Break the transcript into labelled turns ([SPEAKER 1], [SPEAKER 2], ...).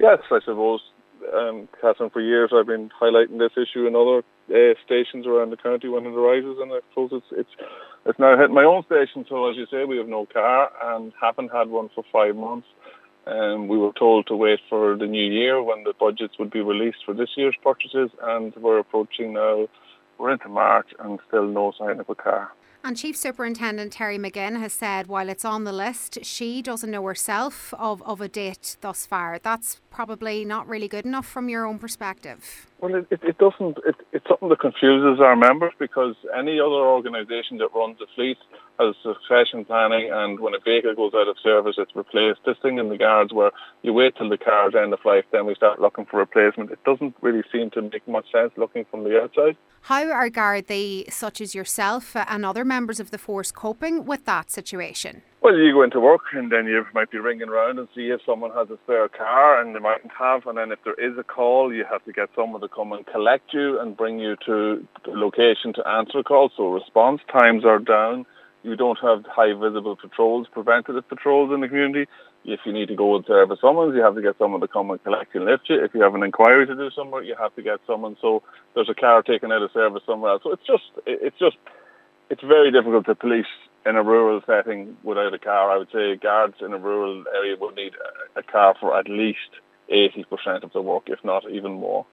[SPEAKER 1] Yes, I suppose, Catherine, for years I've been highlighting this issue in other stations around the county when it arises, and I suppose it's now hit my own station. So as you say, we have no car and haven't had one for 5 months. We were told to wait for the new year when the budgets would be released for this year's purchases, and we're approaching now. We're into March and still no sign of a car.
[SPEAKER 2] And Chief Superintendent Terry McGinn has said while it's on the list, she doesn't know herself of a date thus far. That's probably not really good enough from your own perspective.
[SPEAKER 1] Well, it doesn't. It's something that confuses our members, because any other organisation that runs a fleet has succession planning, and when a vehicle goes out of service, it's replaced. This thing in the Guards, where you wait till the car's end of life, then we start looking for replacement, it doesn't really seem to make much sense looking from the outside.
[SPEAKER 2] How are Gardaí, such as yourself and other members of the force, coping with that situation?
[SPEAKER 1] Well, you go into work and then you might be ringing around and see if someone has a spare car, and they mightn't have. And then if there is a call, you have to get someone to come and collect you and bring you to the location to answer a call. So response times are down. You don't have high visible patrols, preventative patrols in the community. If you need to go and serve a summons, you have to get someone to come and collect you and lift you. If you have an inquiry to do somewhere, you have to get someone. So there's a car taken out of service somewhere else. So it's very difficult to police in a rural setting without a car. I would say guards in a rural area would need a car for at least 80% of the work, if not even more.